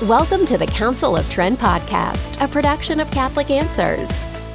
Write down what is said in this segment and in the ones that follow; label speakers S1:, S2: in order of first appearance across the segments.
S1: Welcome to the Council of Trent podcast, a production of Catholic Answers.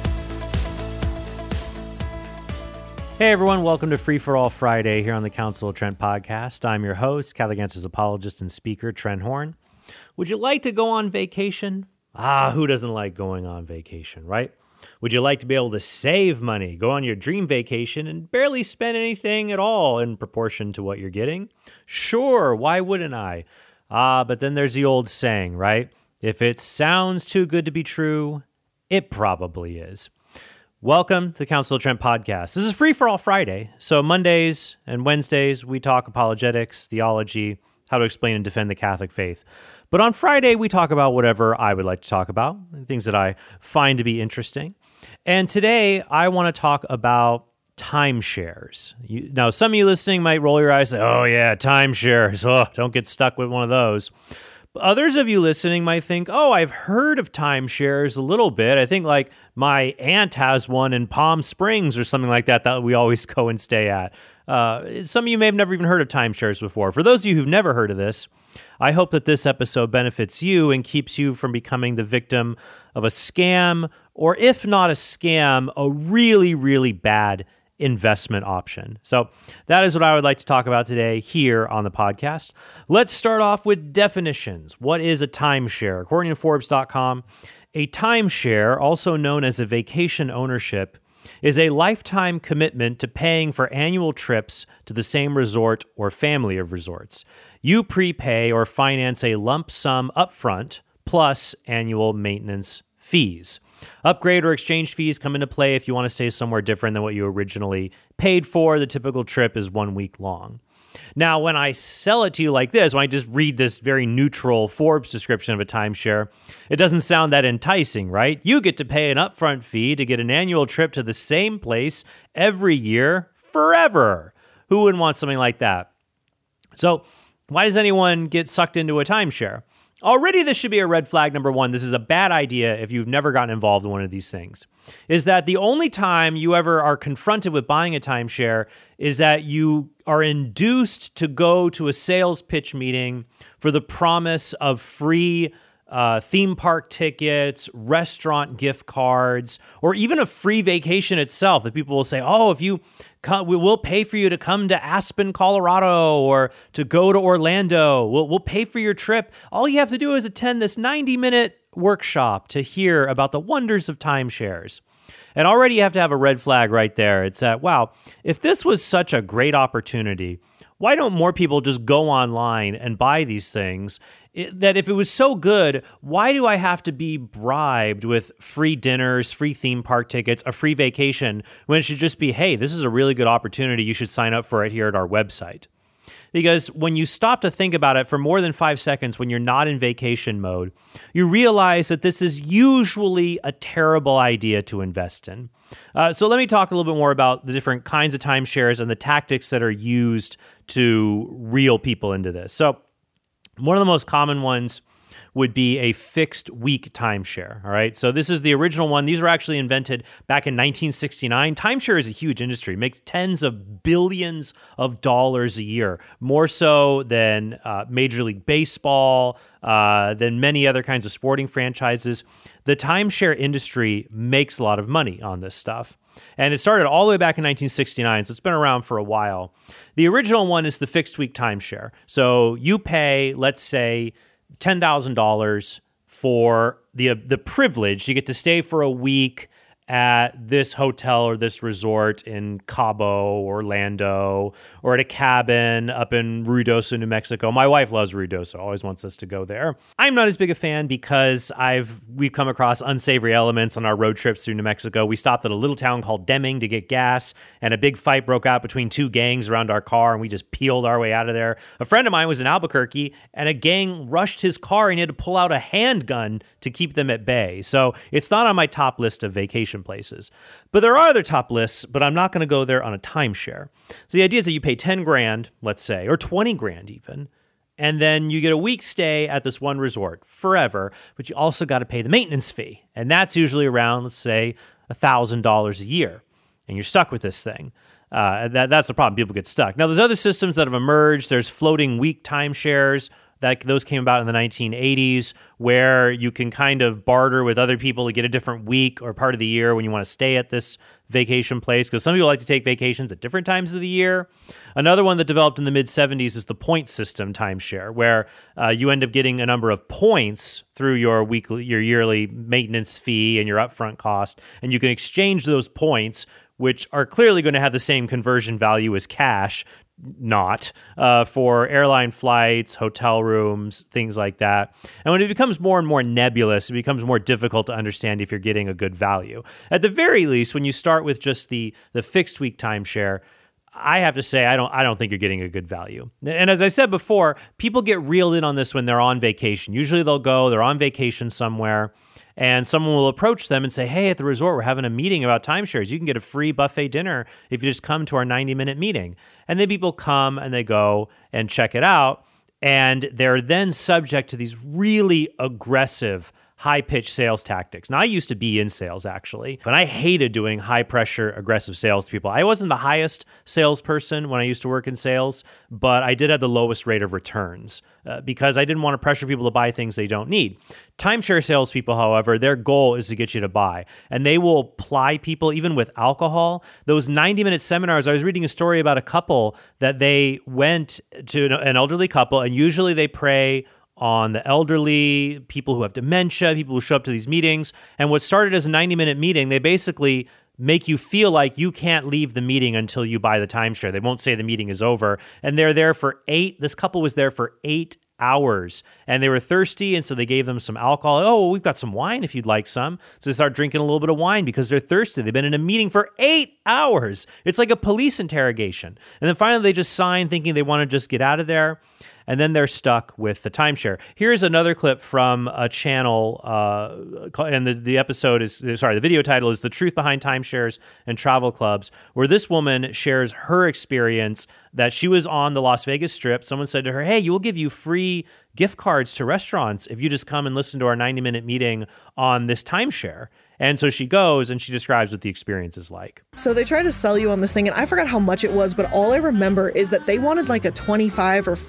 S2: Hey everyone, welcome to Free for All Friday here on the Council of Trent podcast. I'm your host, Catholic Answers apologist and speaker, Trent Horn. Would you like to go on vacation? Who doesn't like going on vacation, right? Would you like to be able to save money, go on your dream vacation, and barely spend anything at all in proportion to what you're getting? Sure, why wouldn't I? But then there's the old saying, right? If it sounds too good to be true, it probably is. Welcome to the Council of Trent podcast. This is Free for All Friday. So Mondays and Wednesdays, we talk apologetics, theology, how to explain and defend the Catholic faith. But on Friday, we talk about whatever I would like to talk about, things that I find to be interesting. And today, I want to talk about timeshares. Now, some of you listening might roll your eyes and say, oh yeah, timeshares. Oh, don't get stuck with one of those. But others of you listening might think, oh, I've heard of timeshares a little bit. I think like my aunt has one in Palm Springs or something like that we always go and stay at. Some of you may have never even heard of timeshares before. For those of you who've never heard of this, I hope that this episode benefits you and keeps you from becoming the victim of a scam, or if not a scam, a really, really bad investment option. So that is what I would like to talk about today here on the podcast. Let's start off with definitions. What is a timeshare? According to Forbes.com, a timeshare, also known as a vacation ownership, is a lifetime commitment to paying for annual trips to the same resort or family of resorts. You prepay or finance a lump sum upfront plus annual maintenance fees. Upgrade or exchange fees come into play if you want to stay somewhere different than what you originally paid for. The typical trip is 1 week long. Now, when I sell it to you like this, when I just read this very neutral Forbes description of a timeshare, it doesn't sound that enticing, right? You get to pay an upfront fee to get an annual trip to the same place every year forever. Who wouldn't want something like that? So, why does anyone get sucked into a timeshare? Already, this should be a red flag number one. This is a bad idea if you've never gotten involved in one of these things. Is that the only time you ever are confronted with buying a timeshare is that you are induced to go to a sales pitch meeting for the promise of free theme park tickets, restaurant gift cards, or even a free vacation itself. That people will say, oh, if you come, we'll pay for you to come to Aspen, Colorado, or to go to Orlando. We'll pay for your trip. All you have to do is attend this 90-minute workshop to hear about the wonders of timeshares. And already you have to have a red flag right there. It's that, wow, if this was such a great opportunity, why don't more people just go online and buy these things? That if it was so good, why do I have to be bribed with free dinners, free theme park tickets, a free vacation, when it should just be, hey, this is a really good opportunity. You should sign up for it here at our website. Because when you stop to think about it for more than 5 seconds when you're not in vacation mode, you realize that this is usually a terrible idea to invest in. So let me talk a little bit more about the different kinds of timeshares and the tactics that are used to reel people into this. So one of the most common ones would be a fixed week timeshare, all right? So this is the original one. These were actually invented back in 1969. Timeshare is a huge industry. It makes tens of billions of dollars a year, more so than Major League Baseball, than many other kinds of sporting franchises. The timeshare industry makes a lot of money on this stuff. And it started all the way back in 1969, so it's been around for a while. The original one is the fixed week timeshare. So you pay, let's say, $10,000 for the privilege. You get to stay for a week at this hotel or this resort in Cabo, Orlando, or at a cabin up in Ruidoso, New Mexico. My wife loves Ruidoso, always wants us to go there. I'm not as big a fan because we've come across unsavory elements on our road trips through New Mexico. We stopped at a little town called Deming to get gas, and a big fight broke out between two gangs around our car, and we just peeled our way out of there. A friend of mine was in Albuquerque, and a gang rushed his car, and he had to pull out a handgun to keep them at bay. So it's not on my top list of vacation places. But there are other top lists, but I'm not going to go there on a timeshare. So the idea is that you pay 10 grand, let's say, or 20 grand even, and then you get a week stay at this one resort forever, but you also got to pay the maintenance fee. And that's usually around, let's say, $1,000 a year. And you're stuck with this thing. That's the problem. People get stuck. Now, there's other systems that have emerged. There's floating week timeshares. Those came about in the 1980s, where you can kind of barter with other people to get a different week or part of the year when you want to stay at this vacation place, because some people like to take vacations at different times of the year. Another one that developed in the mid-70s is the point system timeshare, where you end up getting a number of points through your yearly maintenance fee and your upfront cost, and you can exchange those points, which are clearly going to have the same conversion value as cash, for airline flights, hotel rooms, things like that. And when it becomes more and more nebulous, it becomes more difficult to understand if you're getting a good value. At the very least, when you start with just the fixed week timeshare, I have to say, I don't think you're getting a good value. And as I said before, people get reeled in on this when they're on vacation. Usually they're on vacation somewhere, and someone will approach them and say, hey, at the resort, we're having a meeting about timeshares. You can get a free buffet dinner if you just come to our 90-minute meeting. And then people come and they go and check it out, and they're then subject to these really aggressive, high-pitched sales tactics. Now, I used to be in sales, actually, and I hated doing high-pressure, aggressive sales to people. I wasn't the highest salesperson when I used to work in sales, but I did have the lowest rate of returns because I didn't want to pressure people to buy things they don't need. Timeshare salespeople, however, their goal is to get you to buy, and they will ply people even with alcohol. Those 90-minute seminars, I was reading a story about a couple that they went to an elderly couple, and usually they prey on the elderly, people who have dementia, people who show up to these meetings. And what started as a 90-minute meeting, they basically make you feel like you can't leave the meeting until you buy the timeshare. They won't say the meeting is over. And they're there for this couple was there for 8 hours, and they were thirsty, and so they gave them some alcohol. Oh, well, we've got some wine if you'd like some. So they start drinking a little bit of wine because they're thirsty. They've been in a meeting for 8 hours. It's like a police interrogation. And then finally they just sign thinking they want to just get out of there. And then they're stuck with the timeshare. Here's another clip from a channel, and the video title is The Truth Behind Timeshares and Travel Clubs, where this woman shares her experience that she was on the Las Vegas Strip. Someone said to her, hey, we'll give you free gift cards to restaurants if you just come and listen to our 90-minute meeting on this timeshare. And so she goes and she describes what the experience is like.
S3: So they tried to sell you on this thing, and I forgot how much it was, but all I remember is that they wanted like a $25,000 or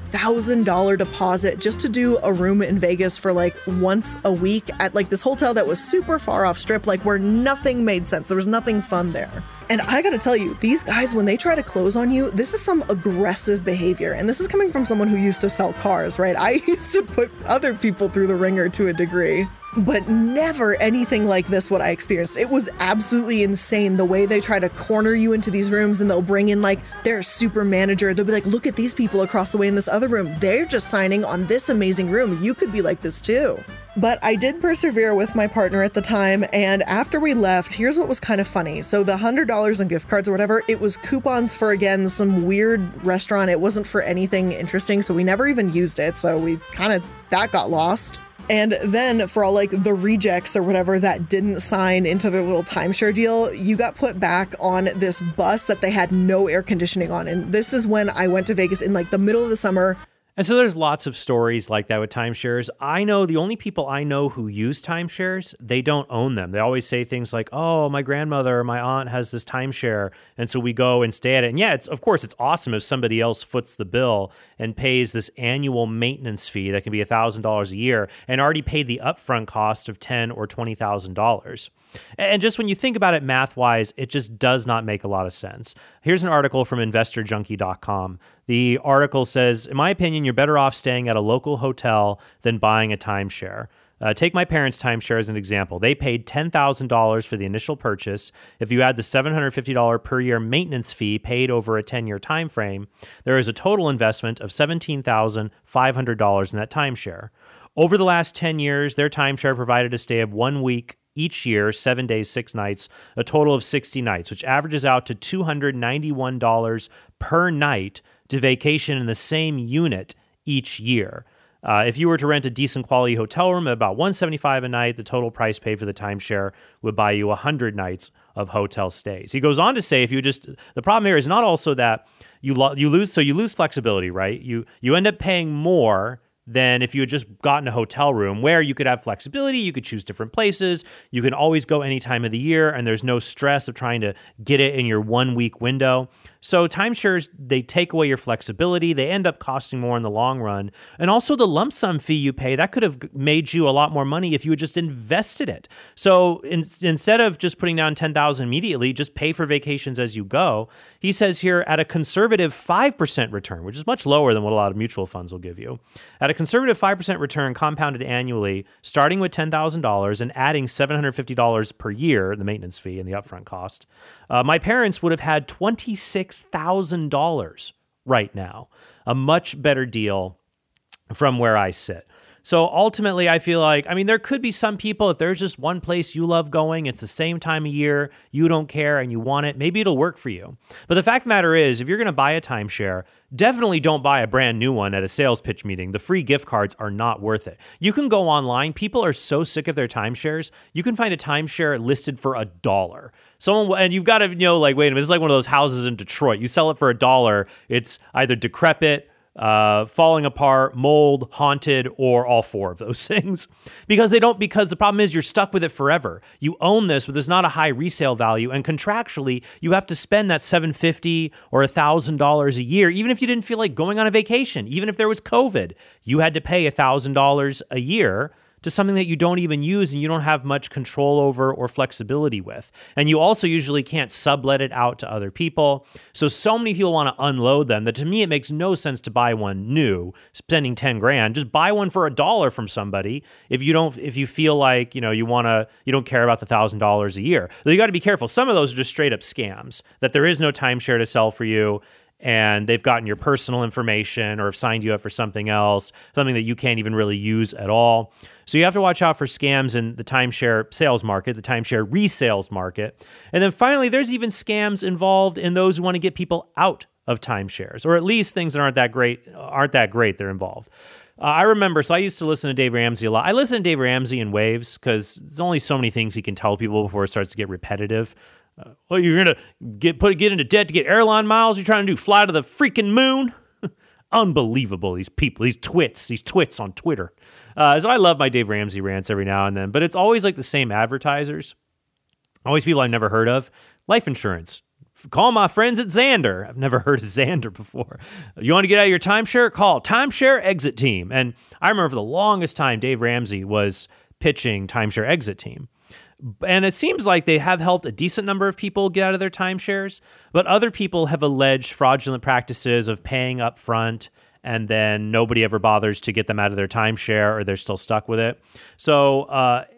S3: $40,000 deposit just to do a room in Vegas for like once a week at like this hotel that was super far off Strip, like where nothing made sense. There was nothing fun there. And I gotta tell you, these guys, when they try to close on you, this is some aggressive behavior. And this is coming from someone who used to sell cars, right? I used to put other people through the ringer to a degree, but never anything like this what I experienced. It was absolutely insane the way they try to corner you into these rooms, and they'll bring in like their super manager. They'll be like, look at these people across the way in this other room. They're just signing on this amazing room. You could be like this too. But I did persevere with my partner at the time, and after we left, here's what was kind of funny. So the $100 in gift cards or whatever, it was coupons for, again, some weird restaurant. It wasn't for anything interesting, so we never even used it. So that got lost. And then for all like the rejects or whatever that didn't sign into their little timeshare deal, you got put back on this bus that they had no air conditioning on. And this is when I went to Vegas in like the middle of the summer.
S2: And so there's lots of stories like that with timeshares. I know the only people I know who use timeshares, they don't own them. They always say things like, oh, my grandmother or my aunt has this timeshare, and so we go and stay at it. And yeah, of course, it's awesome if somebody else foots the bill and pays this annual maintenance fee that can be $1,000 a year and already paid the upfront cost of $10,000 or $20,000. And just when you think about it math-wise, it just does not make a lot of sense. Here's an article from InvestorJunkie.com. The article says, in my opinion, you're better off staying at a local hotel than buying a timeshare. Take my parents' timeshare as an example. They paid $10,000 for the initial purchase. If you add the $750 per year maintenance fee paid over a 10-year time frame, there is a total investment of $17,500 in that timeshare. Over the last 10 years, their timeshare provided a stay of 1 week each year, 7 days, 6 nights, a total of 60 nights, which averages out to $291 per night to vacation in the same unit each year. If you were to rent a decent quality hotel room at about $175 a night, the total price paid for the timeshare would buy you 100 nights of hotel stays. He goes on to say, the problem here is not also that you lose flexibility, right? You end up paying more than if you had just gotten a hotel room where you could have flexibility, you could choose different places, you can always go any time of the year, and there's no stress of trying to get it in your 1 week window. So timeshares, they take away your flexibility. They end up costing more in the long run. And also the lump sum fee you pay, that could have made you a lot more money if you had just invested it. So instead of just putting down $10,000 immediately, just pay for vacations as you go. He says here at a conservative 5% return, which is much lower than what a lot of mutual funds will give you. At a conservative 5% return compounded annually, starting with $10,000 and adding $750 per year, the maintenance fee and the upfront cost, my parents would have had $26,000 right now, a much better deal from where I sit. So ultimately, I feel like, there could be some people, if there's just one place you love going, it's the same time of year, you don't care and you want it, maybe it'll work for you. But the fact of the matter is, if you're going to buy a timeshare, definitely don't buy a brand new one at a sales pitch meeting. The free gift cards are not worth it. You can go online. People are so sick of their timeshares. You can find a timeshare listed for $1. And you've got to, wait a minute, it's like one of those houses in Detroit. You sell it for $1. It's either decrepit, falling apart, mold, haunted, or all four of those things. Because the problem is you're stuck with it forever. You own this, but there's not a high resale value, and contractually, you have to spend that $750 or $1,000 a year, even if you didn't feel like going on a vacation, even if there was COVID, you had to pay $1,000 a year to something that you don't even use and you don't have much control over or flexibility with. And you also usually can't sublet it out to other people. So many people want to unload them that to me, it makes no sense to buy one new, spending $10,000. Just buy one for $1 from somebody if you feel like, you don't care about the $1,000 a year. Though you got to be careful. Some of those are just straight up scams, that there is no timeshare to sell for you, and they've gotten your personal information or have signed you up for something else, something that you can't even really use at all. So you have to watch out for scams in the timeshare sales market, the timeshare resales market. And then finally, there's even scams involved in those who want to get people out of timeshares, or at least things that aren't that great, they're involved. I remember, so I used to listen to Dave Ramsey a lot. I listen to Dave Ramsey in waves because there's only so many things he can tell people before it starts to get repetitive. You're going to get into debt to get airline miles? You're trying to fly to the freaking moon? Unbelievable, these people, these twits on Twitter. So I love my Dave Ramsey rants every now and then, but it's always like the same advertisers. Always people I've never heard of. Life insurance. Call my friends at Xander. I've never heard of Xander before. You want to get out of your timeshare? Call Timeshare Exit Team. And I remember for the longest time, Dave Ramsey was pitching Timeshare Exit Team. And it seems like they have helped a decent number of people get out of their timeshares, but other people have alleged fraudulent practices of paying up front and then nobody ever bothers to get them out of their timeshare, or they're still stuck with it. So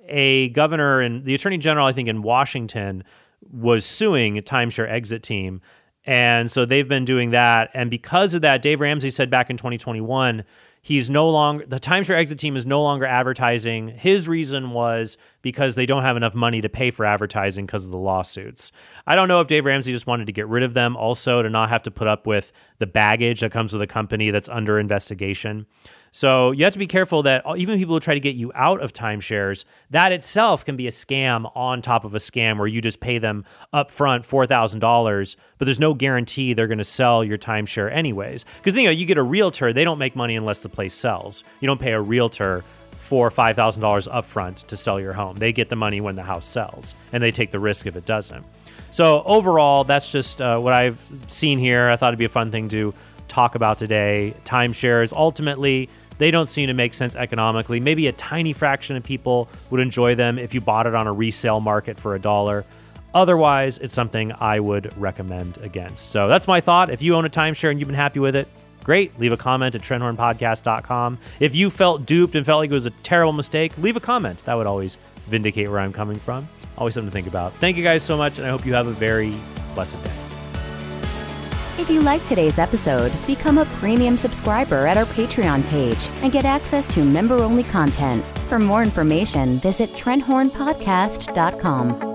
S2: a governor and the attorney general, I think in Washington, was suing a Timeshare Exit Team. And so they've been doing that. And because of that, Dave Ramsey said back in 2021, the Timeshare Exit Team is no longer advertising. His reason was because they don't have enough money to pay for advertising because of the lawsuits. I don't know if Dave Ramsey just wanted to get rid of them also to not have to put up with the baggage that comes with a company that's under investigation. So you have to be careful that even people who try to get you out of timeshares, that itself can be a scam on top of a scam where you just pay them up front $4,000, but there's no guarantee they're going to sell your timeshare anyways. Because you get a realtor, they don't make money unless the place sells. You don't pay a realtor $4,000 or $5,000 upfront to sell your home. They get the money when the house sells, and they take the risk if it doesn't. So overall, that's just what I've seen here. I thought it'd be a fun thing to talk about today. Timeshares, ultimately, they don't seem to make sense economically. Maybe a tiny fraction of people would enjoy them if you bought it on a resale market for $1. Otherwise, it's something I would recommend against. So that's my thought. If you own a timeshare and you've been happy with it, great. Leave a comment at TrentHornPodcast.com. If you felt duped and felt like it was a terrible mistake, leave a comment. That would always vindicate where I'm coming from. Always something to think about. Thank you guys so much, and I hope you have a very blessed day.
S4: If you liked today's episode, become a premium subscriber at our Patreon page and get access to member-only content. For more information, visit TrentHornPodcast.com.